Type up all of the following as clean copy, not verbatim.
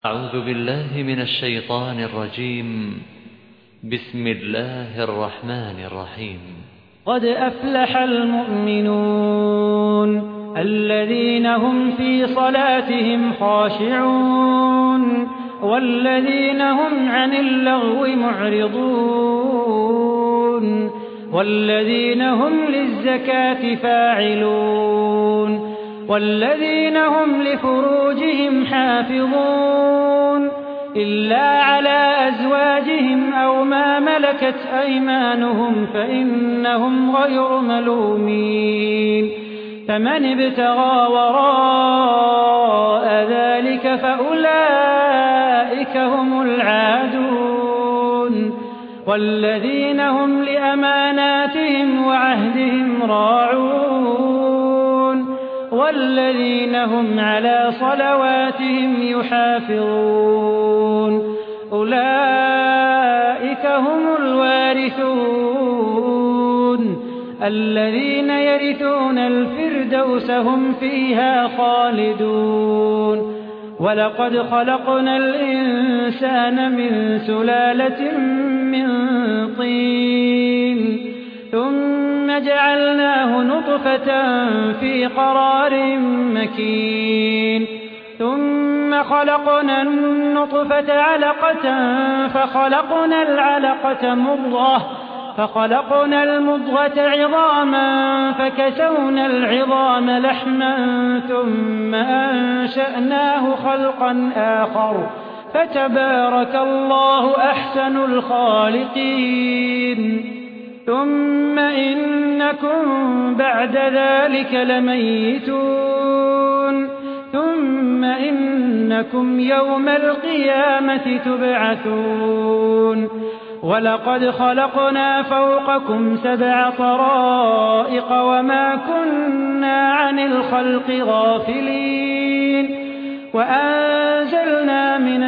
أعوذ بالله من الشيطان الرجيم. بسم الله الرحمن الرحيم. قد أفلح المؤمنون الذين هم في صلاتهم خاشعون والذين هم عن اللغو معرضون والذين هم للزكاة فاعلون والذين هم لفروجهم حافظون إلا على أزواجهم أو ما ملكت أيمانهم فإنهم غير ملومين فمن ابتغى وراء ذلك فأولئك هم العادون والذين هم لأماناتهم وعهدهم راعون والذين هم على صلواتهم يحافظون أولئك هم الوارثون الذين يرثون الفردوس هم فيها خالدون ولقد خلقنا الإنسان من سلالة من طين ثم جعلناه نطفة في قرار مكين ثم خلقنا النطفة علقة فخلقنا المضغة عظاما فكسونا العظام لحما ثم أنشأناه خلقا آخر فتبارك الله أحسن الخالقين ثم إنكم بعد ذلك لميتون ثم إنكم يوم القيامة تبعثون ولقد خلقنا فوقكم 7 طرائق وما كنا عن الخلق غافلين وأنزلنا من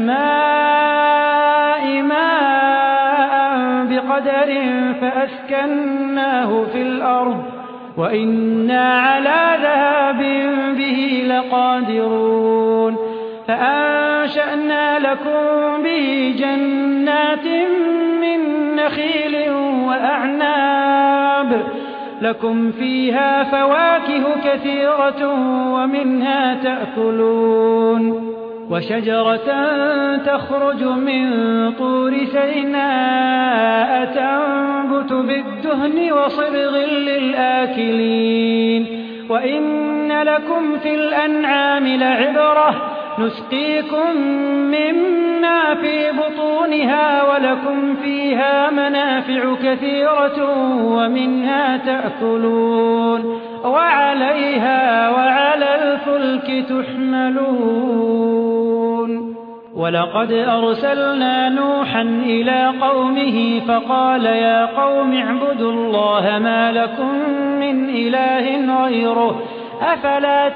السماء ماء بقدر فأسكناه في الأرض وإنا على ذهاب به لقادرون فأنشأنا لكم به جنات من نخيل وأعناب لكم فيها فواكه كثيرة ومنها تأكلون وشجرة تخرج من طور سيناء تنبت بالدهن وصبغ للآكلين وإن لكم في الأنعام لعبرة نسقيكم مما في بطونها ولكم فيها منافع كثيرة ومنها تأكلون وعليها وعلى الفلك تحملون ولقد أرسلنا نوحا إلى قومه فقال يا قوم اعبدوا الله ما لكم من إله غيره أفلا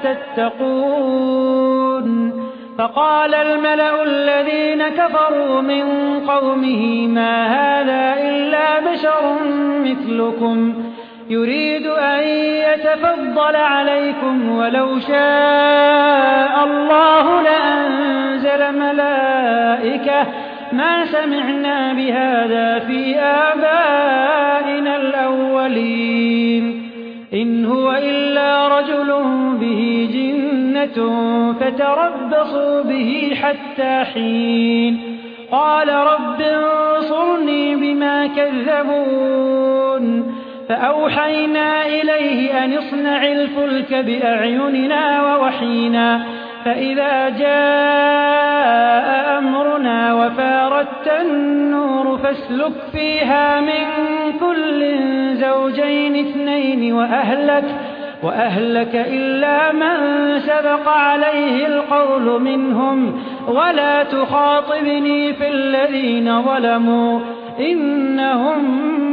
تتقون فقال الملأ الذين كفروا من قومه ما هذا إلا بشر مثلكم يريد أن يتفضل عليكم ولو شاء الله لأنزل ملائكة ما سمعنا بهذا في آبائنا الأولين إن هو إلا رجل به جنة فتربصوا به حتى حين قال رب انصرني بما كذبون فأوحينا إليه أن اصنع الفلك بأعيننا ووحينا فإذا جاء أمرنا وفاردت النور فاسلك فيها من كل زوجين 2 وأهلك إلا من سبق عليه القول منهم ولا تخاطبني في الذين ظلموا إنهم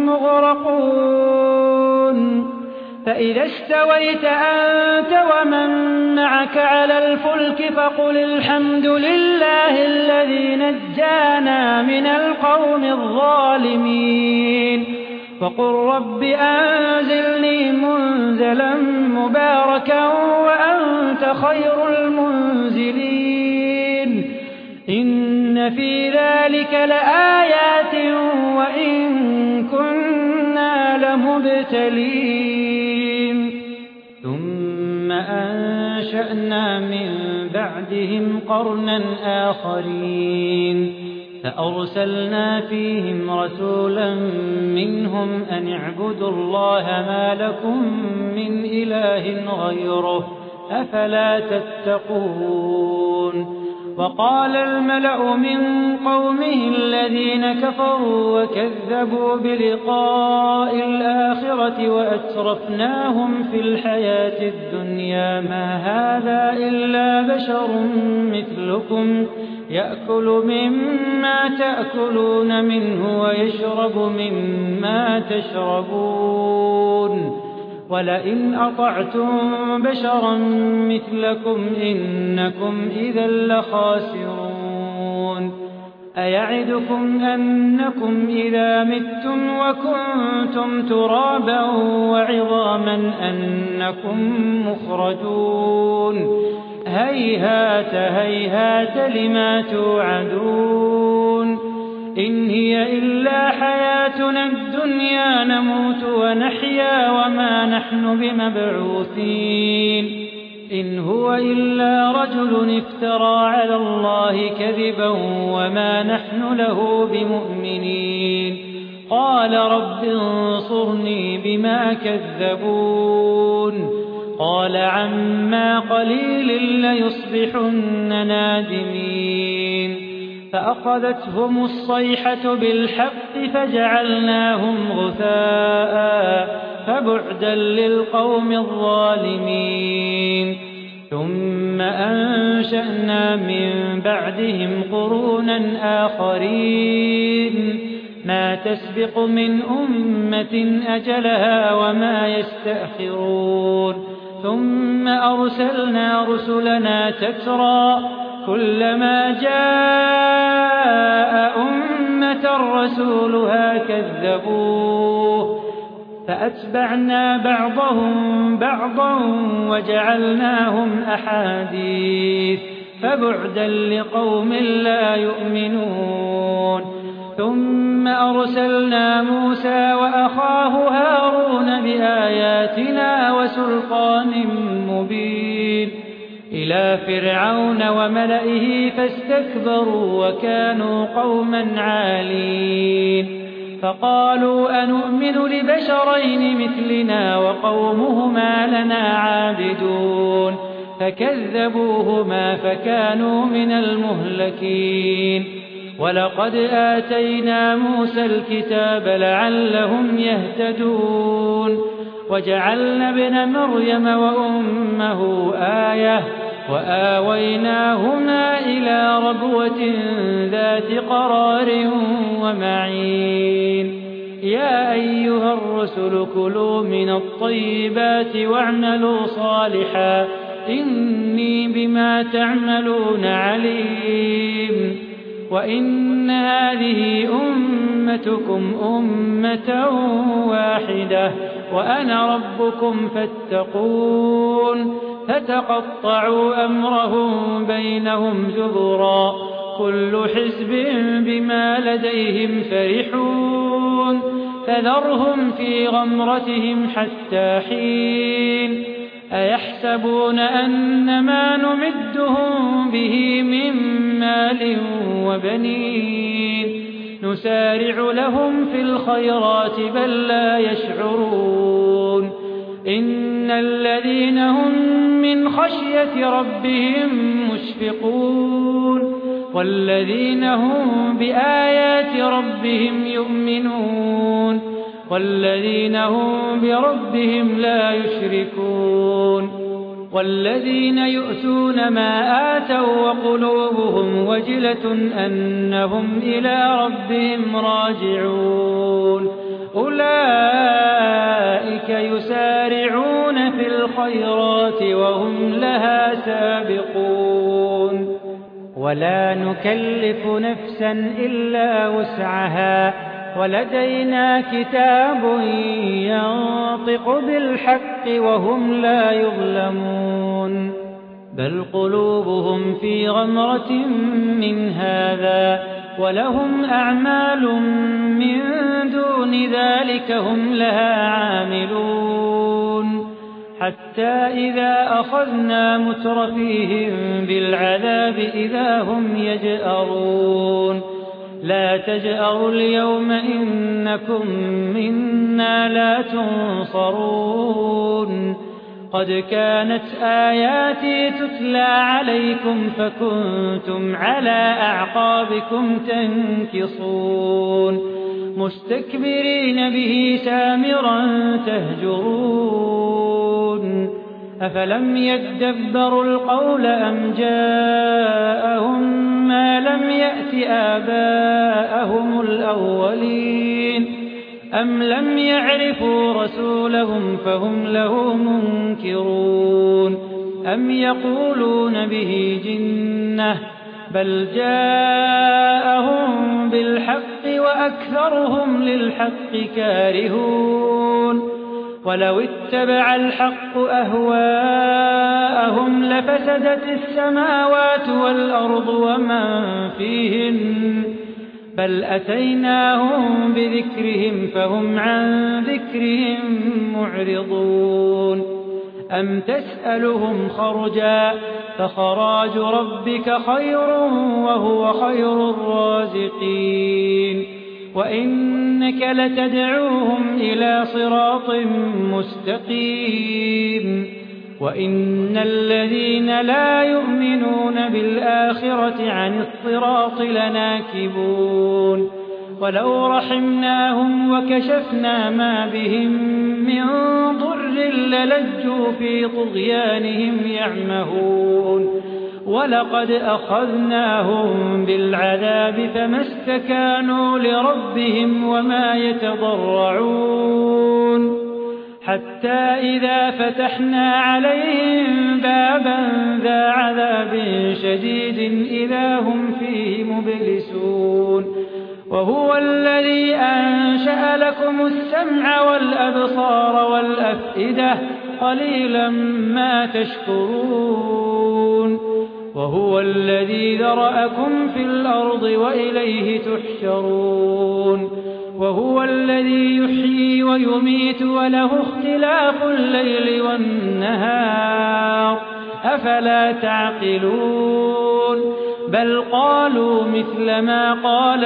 مغرقون فإذا استويت أنت ومن معك على الفلك فقل الحمد لله الذي نجانا من القوم الظالمين فقل رب أنزلني منزلا مباركا وأنت خير المنزلين إن في ذلك لآيات وإن كنا لمبتلين ثم أنشأنا من بعدهم قرنا آخرين فأرسلنا فيهم رسولا منهم أن اعبدوا الله ما لكم من إله غيره أفلا تتقون وقال الملأ من قومه الذين كفروا وكذبوا بلقاء الآخرة وأترفناهم في الحياة الدنيا ما هذا إلا بشر مثلكم يأكل مما تأكلون منه ويشرب مما تشربون ولئن أطعتم بشرا مثلكم إنكم إذا لخاسرون أيعدكم أنكم إذا متم وكنتم ترابا وعظاما أنكم مخرجون هيهات هيهات لما توعدون إن هي إلا حياتنا الدنيا نموت ونحيا وما نحن بمبعوثين إن هو إلا رجل افترى على الله كذبا وما نحن له بمؤمنين قال رب انصرني بما كذبون قال عما قليل ليصبحن نادمين فأخذتهم الصيحة بالحق فجعلناهم غثاء فبعدا للقوم الظالمين ثم أنشأنا من بعدهم قرونا آخرين ما تسبق من أمة أجلها وما يستأخرون ثم أرسلنا رسلنا تترى كلما جاء أمة رسولها كذبوه فأتبعنا بعضهم بعضا وجعلناهم أحاديث فبعدا لقوم لا يؤمنون ثم أرسلنا موسى وأخاه هارون بآياتنا وسلطان مبين إلى فرعون وملئه فاستكبروا وكانوا قوما عالين فقالوا أنؤمن لبشرين مثلنا وقومهما لنا عابدون فكذبوهما فكانوا من المهلكين ولقد آتينا موسى الكتاب لعلهم يهتدون وجعلنا ابن مريم وأمه آية وآويناهما إلى ربوة ذات قرار ومعين يا أيها الرسل كلوا من الطيبات واعملوا صالحا إني بما تعملون عليم وإن هذه أمتكم أمة واحدة وأنا ربكم فاتقون فتقطعوا أمرهم بينهم زبرا كل حزب بما لديهم فرحون فذرهم في غمرتهم حتى حين أيحسبون أن ما نمدهم به من مال وبنين نسارع لهم في الخيرات بل لا يشعرون إن الذين هم من خشية ربهم مشفقون والذين هم بآيات ربهم يؤمنون والذين هم بربهم لا يشركون والذين يؤتون ما آتوا وقلوبهم وجلة أنهم إلى ربهم راجعون أولئك يسارعون في الخيرات وهم لها سابقون ولا نكلف نفسا إلا وسعها ولدينا كتاب ينطق بالحق وهم لا يظلمون بل قلوبهم في غمرة من هذا هذا ولهم أعمال من دون ذلك هم لها عاملون حتى إذا أخذنا مترفيهم بالعذاب إذا هم يجأرون لا تجأروا اليوم إنكم منا لا تنصرون قد كانت آياتي تتلى عليكم فكنتم على أعقابكم تنكصون مستكبرين به سامرا تهجرون أفلم يدبروا القول أم جاءهم ما لم يأت آباءهم الأولين أم لم يعرفوا رسولهم فهم له منكرون أم يقولون به جنة بل جاءهم بالحق وأكثرهم للحق كارهون ولو اتبع الحق أهواءهم لفسدت السماوات والأرض ومن فيهن بل أتيناهم بذكرهم فهم عن ذكرهم معرضون أم تسألهم خرجا فخراج ربك خير وهو خير الرازقين وإنك لتدعوهم إلى صراط مستقيم وإن الذين لا يؤمنون بالآخرة عن الصراط لناكبون ولو رحمناهم وكشفنا ما بهم من ضر للجوا في طغيانهم يعمهون ولقد أخذناهم بالعذاب فما استكانوا لربهم وما يتضرعون حتى إذا فتحنا عليهم بابا ذا عذاب شديد إذا هم فيه مبلسون وهو الذي أنشأ لكم السمع والأبصار والأفئدة قليلا ما تشكرون وهو الذي ذرأكم في الأرض وإليه تحشرون وهو الذي يحيي ويميت وله اختلاف الليل والنهار أفلا تعقلون بل قالوا مثل ما قال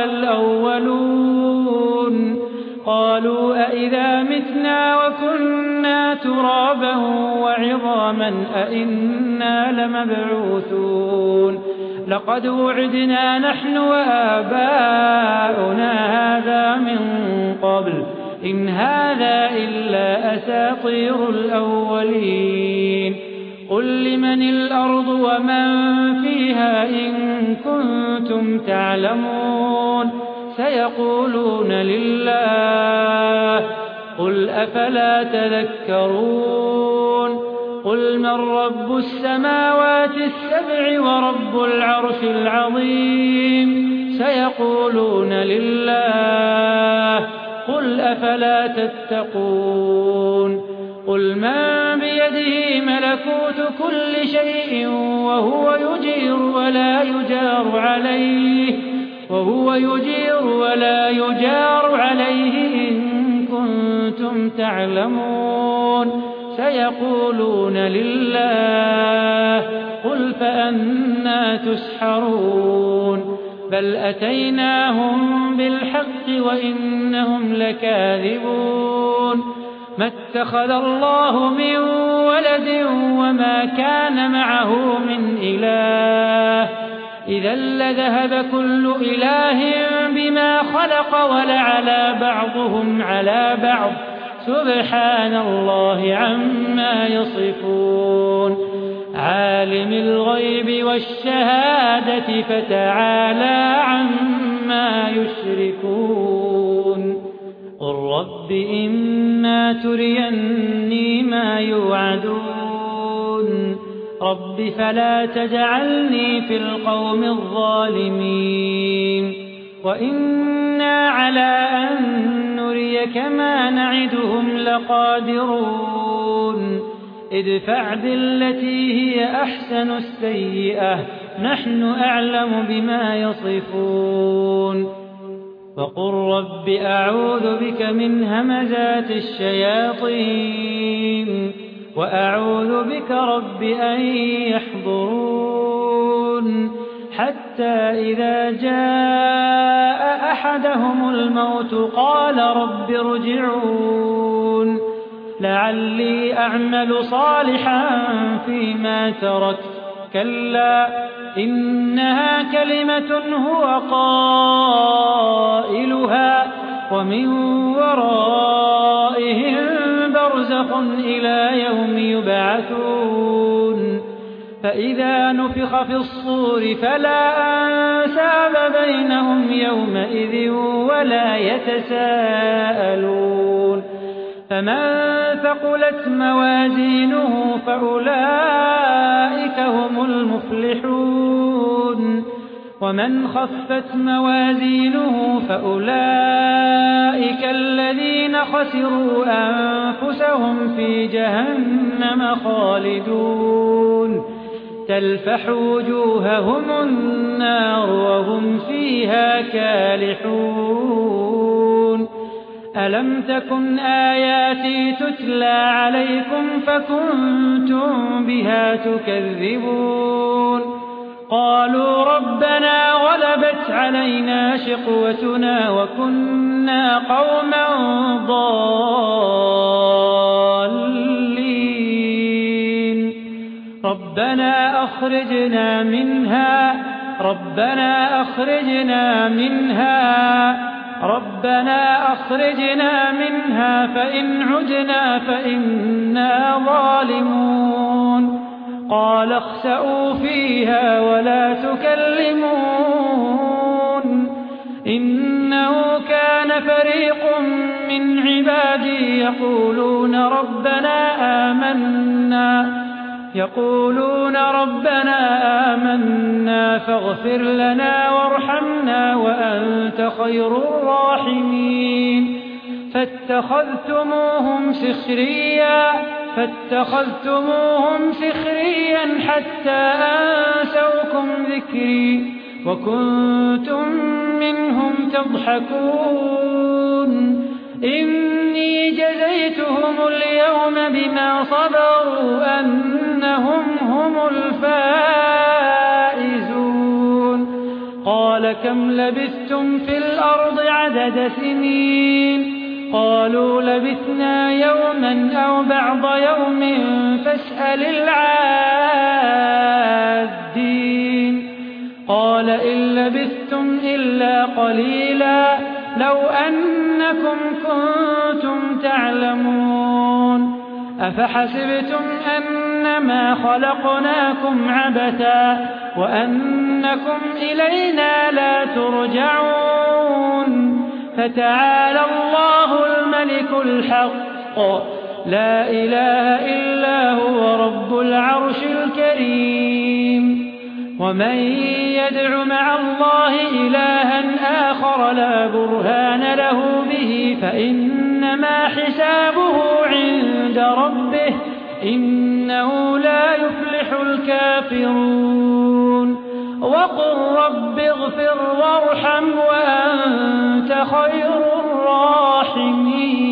الأولون قالوا أئذا متنا وكنا ترابا وعظاما أئنا لمبعوثون لقد وعدنا نحن وآباؤنا هذا من قبل إن هذا إلا أساطير الأولين قل لمن الأرض ومن فيها إن كنتم تعلمون سيقولون لله قل أفلا تذكرون قل من رب السماوات السبع ورب العرش العظيم سيقولون لله قل أفلا تتقون قل من بيده ملكوت كل شيء وهو يجير ولا يجار عليه إن كنتم تعلمون سيقولون لله قل فأنى تسحرون بل أتيناهم بالحق وإنهم لكاذبون ما اتخذ الله من ولد وما كان معه من إله إذا لذهب كل إله بما خلق ولعلى بعضهم على بعض سبحان الله عما يصفون عالم الغيب والشهادة فتعالى عما يشركون قل رب إما تريني ما يوعدون رب فلا تجعلني في القوم الظالمين وإنا على أن نريك ما نعدهم لقادرون ادفع بالتي هي أحسن السيئة نحن أعلم بما يصفون وقل رب أعوذ بك من همزات الشياطين وأعوذ بك رب أن يحضرون حتى إذا جاء أحدهم الموت قال رب ارجعون لعلي أعمل صالحا فيما تركت كلا إنها كلمة هو قائلها ومن ورائهم برزخ إلى يوم يبعثون فإذا نفخ في الصور فلا أنساب بينهم يومئذ ولا يتساءلون فمن ثقلت موازينه فأولئك هم المفلحون ومن خفت موازينه فأولئك الذين خسروا أنفسهم في جهنم خالدون تلفح وجوههم النار وهم فيها كالحون ألم تكن آياتي تتلى عليكم فكنتم بها تكذبون قالوا ربنا غلبت علينا شقوتنا وكنا قوما ضالين ربنا أخرجنا منها فإن عدنا فإنا ظالمون قال اخسئوا فيها ولا تكلمون إنه كان فريق من عبادي يقولون ربنا آمنا فاغفر لنا وارحمنا وأنت خير الراحمين فاتخذتموهم سخريا حتى أنسوكم ذكري وكنتم منهم تضحكون إني جزيتهم اليوم بما صبروا أنهم هم الفائزون قال كم لبثتم في الأرض عدد سنين قالوا لبثنا يوما أو بعض يوم فاسأل العادين قال إن لبثتم إلا قليلا لو أنكم كنتم تعلمون أفحسبتم أنما خلقناكم عبثا وأنكم إلينا لا ترجعون فتعالى الله الملك الحق لا إله إلا هو رب العرش الكريم ومن يدع مع الله إلها آخر لا برهان له به فإنما حسابه عند ربه إنه لا يفلح الكافرون وقل رب اغفر وارحم وأنت خير الراحمين